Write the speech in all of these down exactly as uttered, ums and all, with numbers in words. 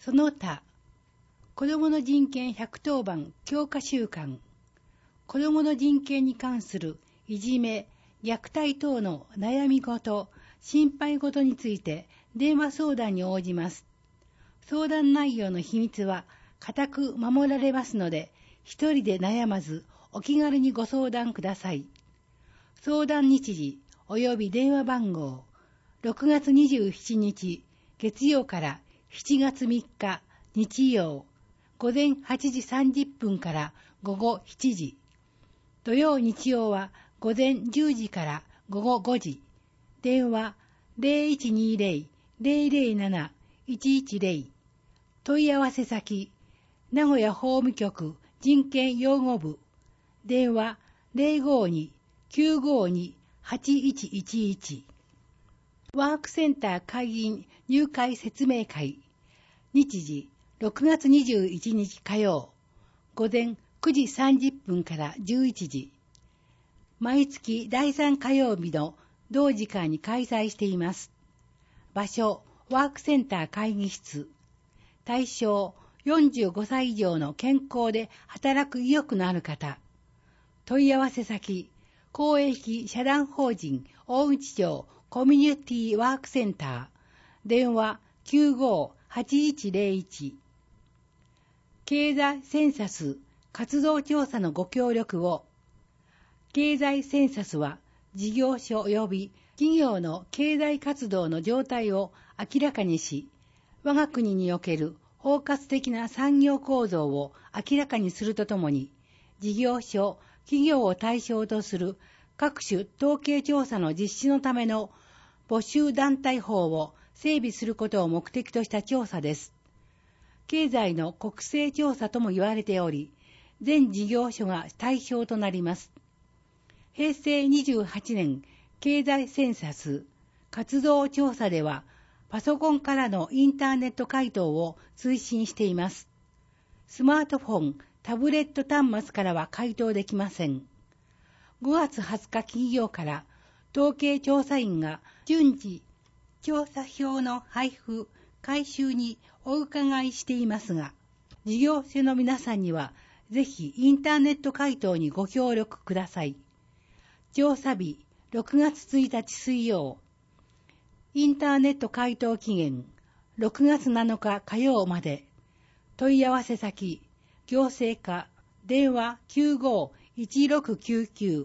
その他、子どもの人権ひゃくとおばん強化週間、子どもの人権に関するいじめ、虐待等の悩み事、心配事について電話相談に応じます。相談内容の秘密は固く守られますので、一人で悩まずお気軽にご相談ください。相談日時及び電話番号、ろくがつにじゅうしちにち月曜からしちがつみっか日曜、午前はちじさんじゅっぷんから午後しちじ、土曜日曜は午前じゅうじから午後ごじ、電話 ゼロいちにゼロ ゼロゼロなな いちいちゼロ、問い合わせ先、名古屋法務局人権擁護部、電話 ゼロごに きゅうごに はちいちいちいち、ワークセンター会員入会説明会、日時ろくがつにじゅういちにち火曜、午前くじさんじゅっぷんからじゅういちじ、毎月だいさん火曜日の同時間に開催しています。場所、ワークセンター会議室。対象、よんじゅうごさい以上の健康で働く意欲のある方。問い合わせ先、公益社団法人大内町コミュニティワークセンター。電話きゅうご はちいちゼロいち。経済センサス活動調査のご協力を。経済センサスは事業所及び企業の経済活動の状態を明らかにし、我が国における包括的な産業構造を明らかにするとともに、事業所、企業を対象とする各種統計調査の実施のための募集団体法を整備することを目的とした調査です。経済の国勢調査とも言われており、全事業所が対象となります。へいせいにじゅうはちねん経済センサス活動調査では、パソコンからのインターネット回答を推進しています。スマートフォン、タブレット端末からは回答できません。ごがつはつか金曜から統計調査員が順次調査票の配布、回収にお伺いしていますが、事業所の皆さんにはぜひインターネット回答にご協力ください。調査日ろくがつついたち水曜、インターネット回答期限ろくがつなのか火曜まで。問い合わせ先、行政課、電話きゅうご いちろくきゅうきゅう。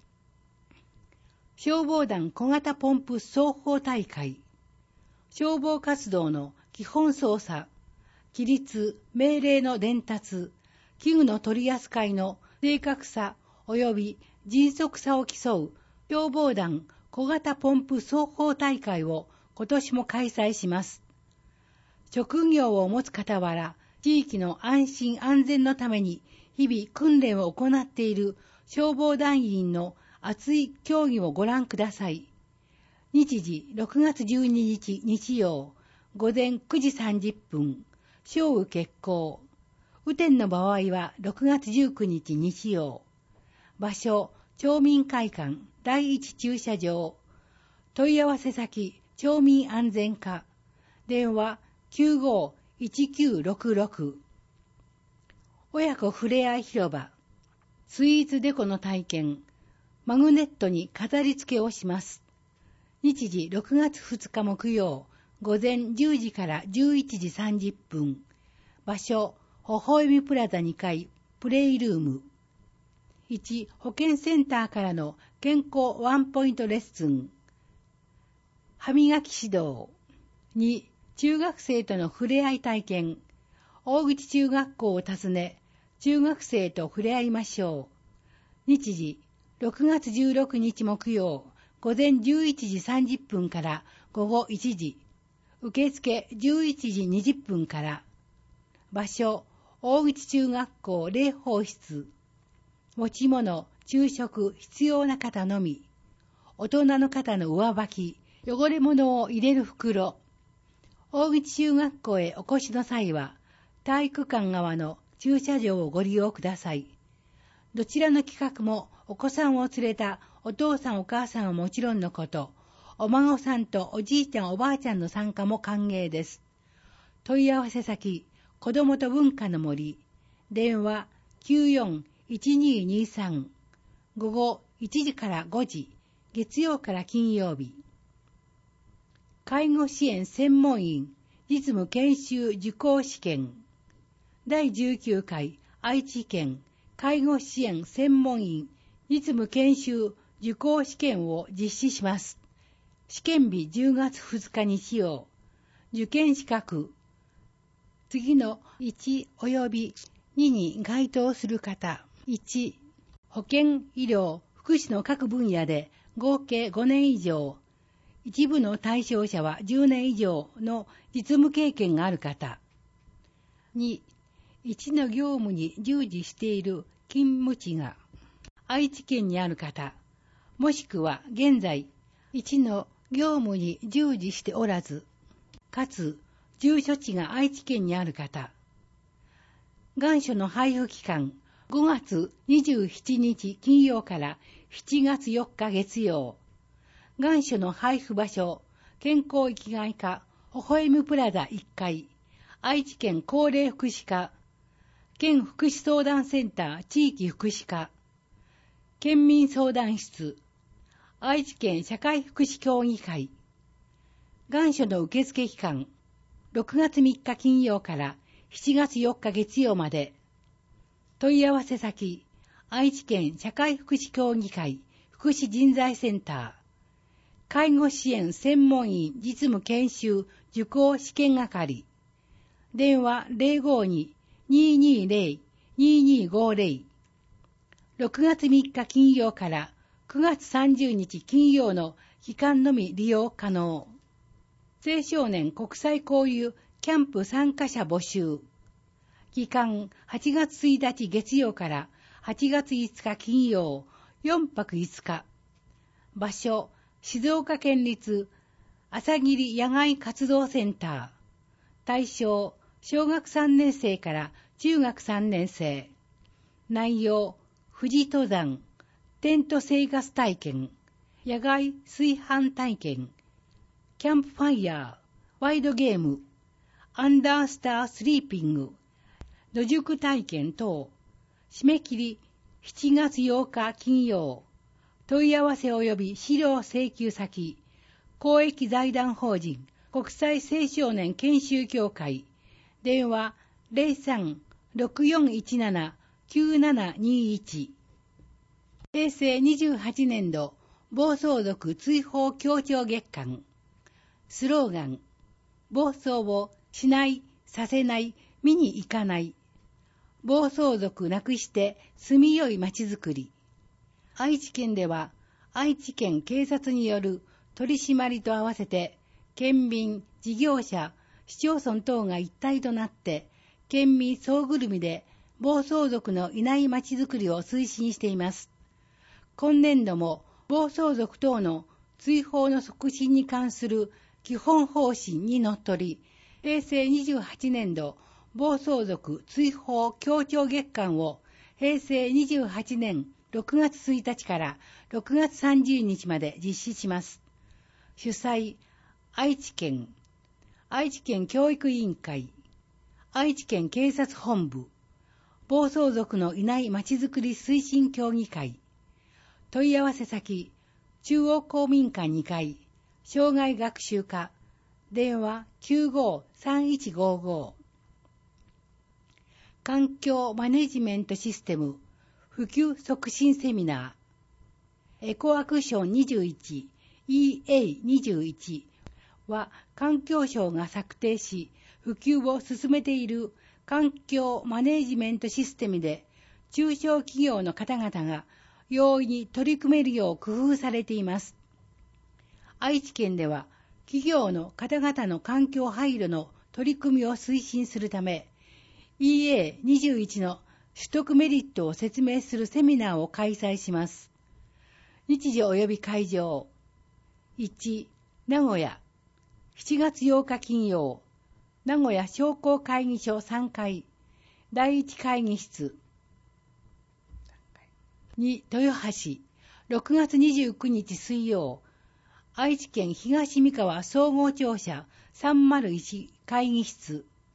消防団小型ポンプ奏法大会。消防活動の基本操作、規律、命令の伝達、器具の取り扱いの正確さ及び迅速さを競う消防団小型ポンプ奏法大会を今年も開催します。職業を持つ傍ら、地域の安心安全のために日々訓練を行っている消防団員の熱い競技をご覧ください。日時ろくがつじゅうににち日曜、午前くじさんじゅっぷん、正午決行。雨天の場合はろくがつじゅうくにち日曜。場所、町民会館だいいち駐車場。問い合わせ先、町民安全課。電話きゅうご いちきゅうろくろく。親子ふれあい広場。スイーツデコの体験。マグネットに飾り付けをします。日時ろくがつふつか木曜、午前じゅうじからじゅういちじさんじゅっぷん。場所、ほほえみプラザにかい、プレイルーム。いち、保健センターからの健康ワンポイントレッスン。歯磨き指導。に、中学生との触れ合い体験。大口中学校を訪ね、中学生と触れ合いましょう。日時、ろくがつじゅうろくにち木曜、午前じゅういちじさんじゅっぷんから午後いちじ。受付じゅういちじにじゅっぷんから。場所、大口中学校礼奉室。持ち物、昼食必要な方のみ。大人の方の上履き、汚れ物を入れる袋。大口中学校へお越しの際は、体育館側の駐車場をご利用ください。どちらの企画もお子さんを連れたお父さんお母さんはもちろんのこと、お孫さんとおじいちゃんおばあちゃんの参加も歓迎です。 問い合わせ先、子どもと文化の森。電話 きゅうよんいちにーにーさん。午後いちじからごじ、月曜から金曜日。介護支援専門員実務研修受講試験。だいじゅうきゅうかい愛知県介護支援専門員実務研修受講試験を実施します。試験日じゅうがつふつか日曜。受験資格。次のいちおよびにに該当する方。いち、保健、医療、福祉の各分野で合計ごねん以上。一部の対象者はじゅうねん以上の実務経験がある方。に、一の業務に従事している勤務地が愛知県にある方、もしくは現在一の業務に従事しておらず、かつ住所地が愛知県にある方。願書の配布期間、ごがつにじゅうしちにち金曜からしちがつよっか月曜。願書の配布場所、健康生きがい課、ほほえむプラザいっかい、愛知県高齢福祉課、県福祉相談センター地域福祉課、県民相談室、愛知県社会福祉協議会。願書の受付期間、ろくがつみっか金曜からしちがつよっか月曜まで。問い合わせ先、愛知県社会福祉協議会福祉人材センター、介護支援専門員実務研修受講試験係。電話 ゼロごに にーにーゼロ にーにーごゼロ。ろくがつみっか金曜からくがつさんじゅうにち金曜の期間のみ利用可能。青少年国際交流キャンプ参加者募集。期間はちがつついたち月曜からはちがついつか金曜、よんぱくいつか。場所、静岡県立朝霧野外活動センター。対象、小学さんねん生から中学さんねん生。内容、富士登山、テント生活体験、野外炊飯体験、キャンプファイヤー、ワイドゲーム、アンダースタースリーピング、野宿体験等。締め切りしちがつようか金曜。問い合わせ及び資料請求先、公益財団法人国際青少年研修協会。電話 ゼロさん ろくよんいちなな きゅうななにいち。平成にじゅうはちねん度暴走族追放協調月間。スローガン、暴走をしない、させない、見に行かない。暴走族なくして住みよいまちづくり。愛知県では愛知県警察による取り締まりと合わせて県民、事業者、市町村等が一体となって県民総ぐるみで暴走族のいないまちづくりを推進しています。今年度も暴走族等の追放の促進に関する基本方針にのっとり、平成にじゅうはちねん度暴走族追放協調月間を平成にじゅうはちねんろくがつついたちからろくがつさんじゅうにちまで実施します。主催、愛知県、愛知県教育委員会、愛知県警察本部、暴走族のいないまちづくり推進協議会。問い合わせ先、中央公民館にかい、障害学習課、電話 きゅうご さんいちごご。環境マネジメントシステム普及促進セミナー。エコアクションにじゅういち、イーエーにじゅういち は環境省が策定し、普及を進めている環境マネジメントシステムで、中小企業の方々が容易に取り組めるよう工夫されています。愛知県では、企業の方々の環境配慮の取り組みを推進するため、イーエーにじゅういち の取得メリットを説明するセミナーを開催します。日時及び会場。いち、名古屋、しちがつようか金曜、名古屋商工会議所さんかい、だいいち会議室。に、豊橋、ろくがつにじゅうくにち水曜、愛知県東三河総合庁舎さんまるいち会議室。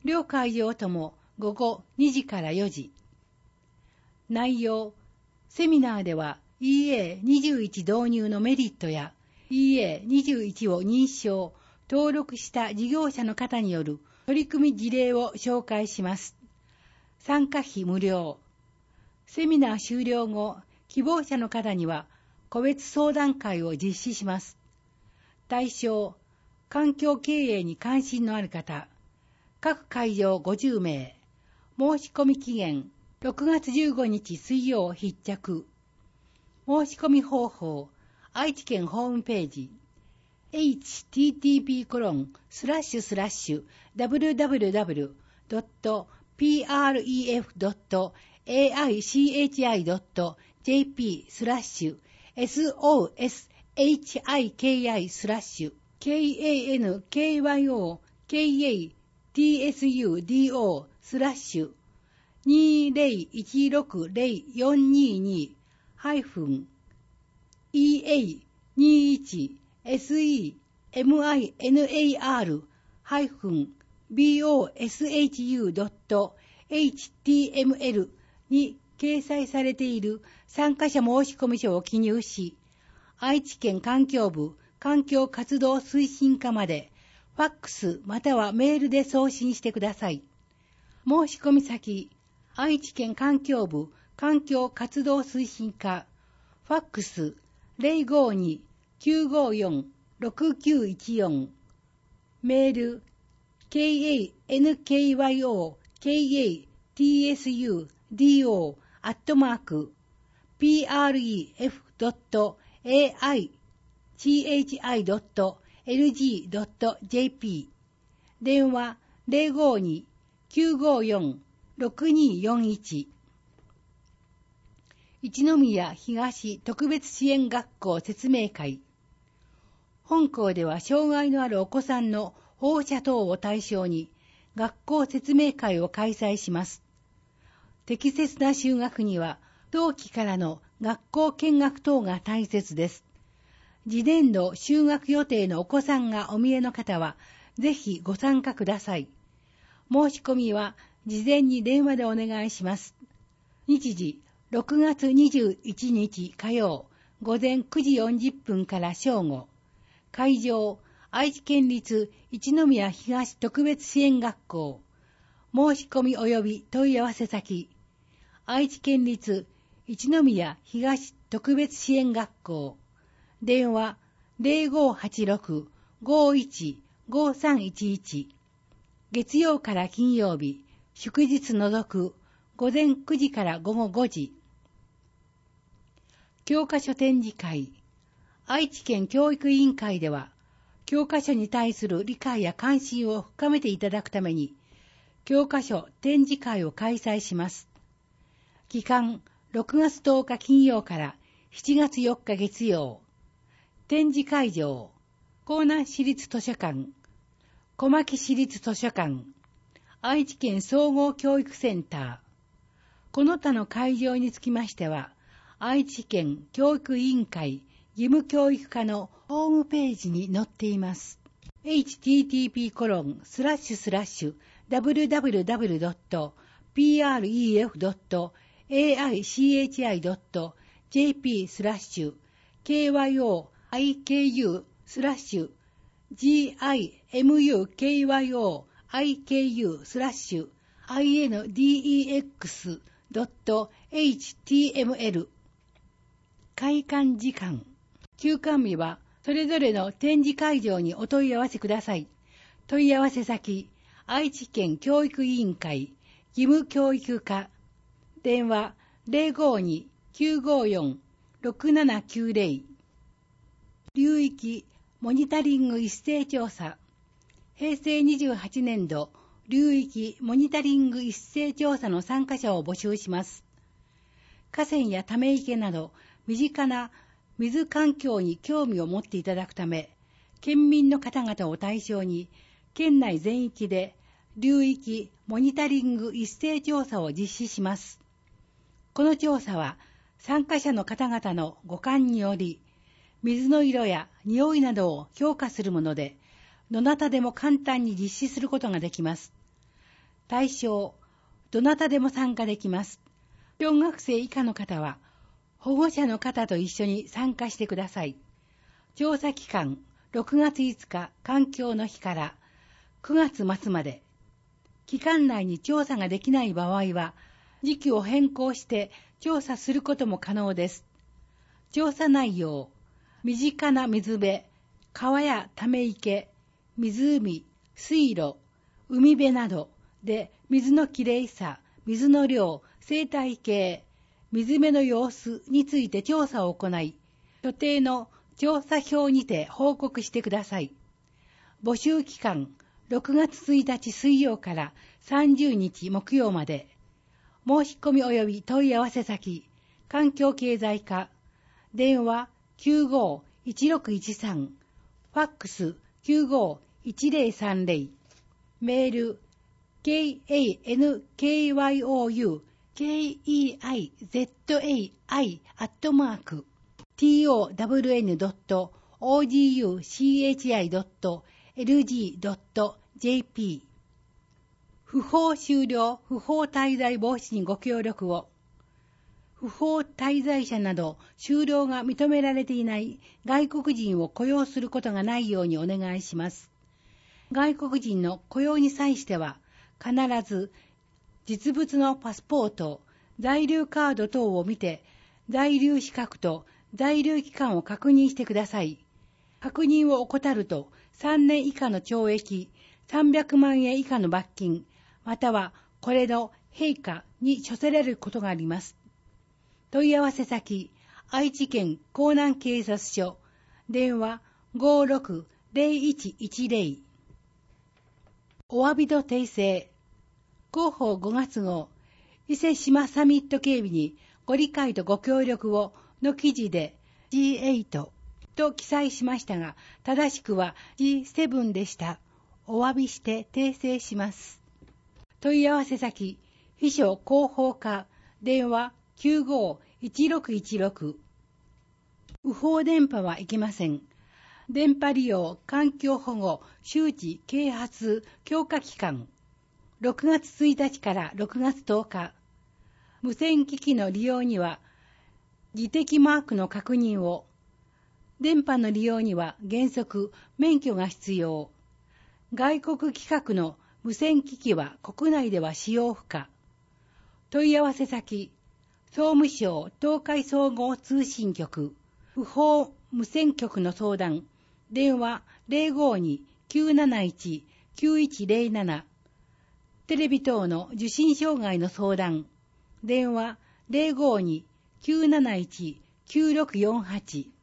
両会場とも午後にじからよじ。内容、セミナーでは イーエーにじゅういち 導入のメリットや イーエーにじゅういち を認証、登録した事業者の方による取り組み事例を紹介します。参加費無料。セミナー終了後、希望者の方には個別相談会を実施します。対象、環境経営に関心のある方、各会場ごじゅうめい、申し込み期限、ろくがつじゅうごにち水曜必着。申し込み方法、愛知県ホームページ、エイチティーティーピーコロンスラッシュスラッシュダブリュダブリュダブリュドットピーアールイーエフドットエーアイシーエイチアイドットジェーピースラッシュエスオーエスエイチアイケーアイスラッシュ ケーエーエヌケーワイオーケーエーティーエスユーディーオー スラッシュにゼロいちろくゼロよんににハイフン イーエーにじゅういちエスイーエムアイエヌエーアール ハイフン ビーオーエスエイチユードットエイチティーエムエル に掲載されている参加者申込書を記入し、愛知県環境部環境活動推進課までファックスまたはメールで送信してください。申し込み先、愛知県環境部環境活動推進課、ファックス ゼロごに きゅうごよん ろくきゅういちよん、メール ケーエーエヌケーワイオーケーエーティーエスユーディーオー アットマーク ピーアールイーエフドットエーアイシーエイチアイドットエルジードットジェーピー 電話 ゼロごに きゅうごよん ろくによんいち。一宮東特別支援学校説明会。本校では障害のあるお子さんの保護者等を対象に学校説明会を開催します。適切な就学には同期からの学校見学等が大切です。次年度就学予定のお子さんがお見えの方はぜひご参加ください。申し込みは事前に電話でお願いします。日時ろくがつにじゅういちにち火曜午前くじよんじゅっぷんから正午。会場、愛知県立一宮東特別支援学校。申し込み及び問い合わせ先、愛知県立一宮東特別支援学校。電話 ゼロごはちろく ごいち ごさんいちいち。月曜から金曜日、祝日除く午前くじから午後ごじ。教科書展示会。愛知県教育委員会では、教科書に対する理解や関心を深めていただくために、教科書展示会を開催します。期間ろくがつとおか金曜からしちがつよっか月曜。展示会場、江南市立図書館、小牧市立図書館、愛知県総合教育センター。この他の会場につきましては、愛知県教育委員会義務教育課のホームページに載っています。エイチティーティーピーコロンスラッシュスラッシュダブリュダブリュダブリュドットピーアールイーエフドットエーアイシーエイチアイドットジェーピースラッシュケーワイオーアイケーユースラッシュジーアイエムユーケーワイオーアイケーユースラッシュアイエヌディーイーエックスドットエイチティーエムエル。開館時間。休館日はそれぞれの展示会場にお問い合わせください。問い合わせ先、愛知県教育委員会義務教育課。電話 ゼロごに きゅうごよん ろくななきゅうゼロ。流域モニタリング一斉調査。へいせいにじゅうはちねんど流域モニタリング一斉調査の参加者を募集します。河川やため池など身近な水環境に興味を持っていただくため、県民の方々を対象に県内全域で流域モニタリング一斉調査を実施します。この調査は参加者の方々の五感により、水の色や匂いなどを評価するもので、どなたでも簡単に実施することができます。 対象、どなたでも参加できます。小学生以下の方は、保護者の方と一緒に参加してください。調査期間、ろくがついつか環境の日からくがつ末まで。期間内に調査ができない場合は、時期を変更して調査することも可能です。調査内容、身近な水辺、川やため池、湖、水路、海辺などで水のきれいさ、水の量、生態系、水辺の様子について調査を行い、所定の調査票にて報告してください。募集期間、ろくがつついたち水曜からさんじゅうにち木曜まで。申し込み及び問い合わせ先、環境経済課、電話 きゅうごーいちろくいちさん、ファックス きゅうごーいちぜろさんぜろ、メール ケーエーエヌケーワイオーユーケーイーアイゼットエーアイ アットマーク トーエヌエヌドットオージーユーシーエイチアイドットエルジードットジェーピー 不法就労不法滞在防止にご協力を。不法滞在者など就労が認められていない外国人を雇用することがないようにお願いします。外国人の雇用に際しては必ず実物のパスポート、在留カード等を見て在留資格と在留期間を確認してください。確認を怠るとさんねん以下の懲役、さんびゃくまんえん以下の罰金、またはこれの陛下に処せられることがあります。問い合わせ先、愛知県江南警察署、電話 ごーろくぜろいちいちぜろ。お詫びと訂正。広報ごがつ号、伊勢志摩サミット警備にご理解とご協力をの記事で ジーエイト と記載しましたが、正しくは ジーセブン でした。お詫びして訂正します。問い合わせ先、秘書広報課、電話 きゅうごーいちろくいちろく。不法電波はいけません。電波利用環境保護周知啓発強化期間、ろくがつついたちからろくがつとおか。無線機器の利用には自適マークの確認を。電波の利用には原則免許が必要。外国規格の無線機器は国内では使用不可。問い合わせ先、総務省東海総合通信局不法無線局の相談、電話 ゼロごーにーきゅうなないちきゅういちゼロなな。テレビ等の受信障害の相談、電話 ゼロごーにーきゅうなないちきゅうろくよんはち。